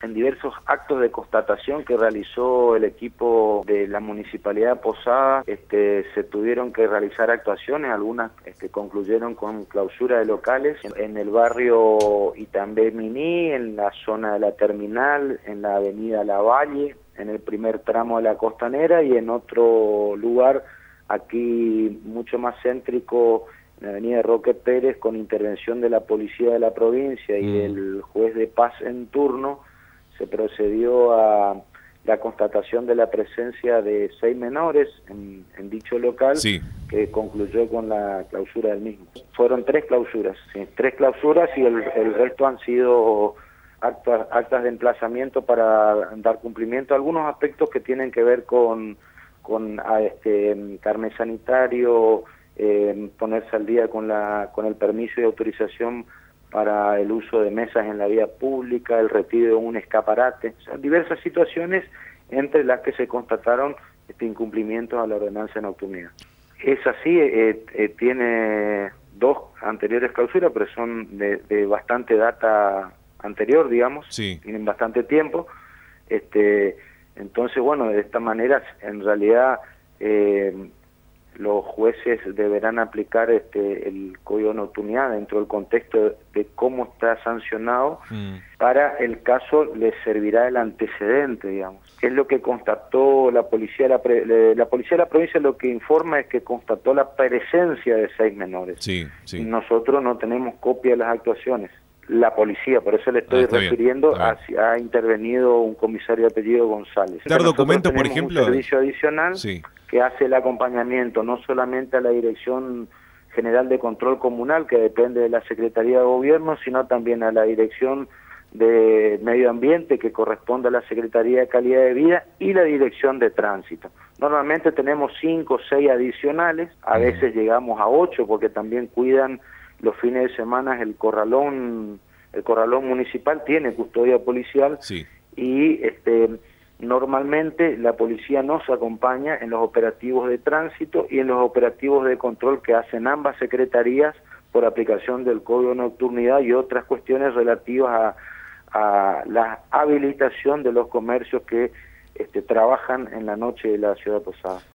en diversos actos de constatación que realizó el equipo de la Municipalidad de Posadas, se tuvieron que realizar actuaciones, algunas concluyeron con clausura de locales en el barrio Itambé Miní, en la zona de la terminal, en la avenida Lavalle, en el primer tramo de la Costanera, y en otro lugar aquí mucho más céntrico, en la avenida Roque Pérez, con intervención de la policía de la provincia y del juez de paz en turno, se procedió a la constatación de la presencia de 6 menores en dicho local, sí, que concluyó con la clausura del mismo. Fueron 3 clausuras, sí, 3 clausuras, y el resto han sido actas de emplazamiento para dar cumplimiento a algunos aspectos que tienen que ver con carnet sanitario, ponerse al día con el permiso y autorización para el uso de mesas en la vía pública, el retiro de un escaparate, o sea, diversas situaciones entre las que se constataron incumplimientos a la ordenanza de nocturnidad. Es así, tiene 2 anteriores clausuras, pero son de bastante data anterior, digamos, sí. Tienen bastante tiempo. Entonces, bueno, de esta manera, en realidad, los jueces deberán aplicar el Código de Nocturnidad dentro del contexto de cómo está sancionado. Para el caso les servirá el antecedente, digamos. Es lo que constató la policía de la provincia, lo que informa es que constató la presencia de 6 menores. Sí, sí. Nosotros no tenemos copia de las actuaciones. La policía, por eso le estoy refiriendo, ha intervenido un comisario de apellido González. ¿Dar documentos, por ejemplo? Un servicio adicional que hace el acompañamiento no solamente a la Dirección General de Control Comunal, que depende de la Secretaría de Gobierno, sino también a la Dirección de Medio Ambiente, que corresponde a la Secretaría de Calidad de Vida, y la Dirección de Tránsito. Normalmente tenemos 5 o 6 adicionales, a veces llegamos a 8, porque también cuidan los fines de semana el corralón municipal tiene custodia policial, y normalmente la policía nos acompaña en los operativos de tránsito y en los operativos de control que hacen ambas secretarías por aplicación del Código de Nocturnidad y otras cuestiones relativas a la habilitación de los comercios que trabajan en la noche de la ciudad de Posadas.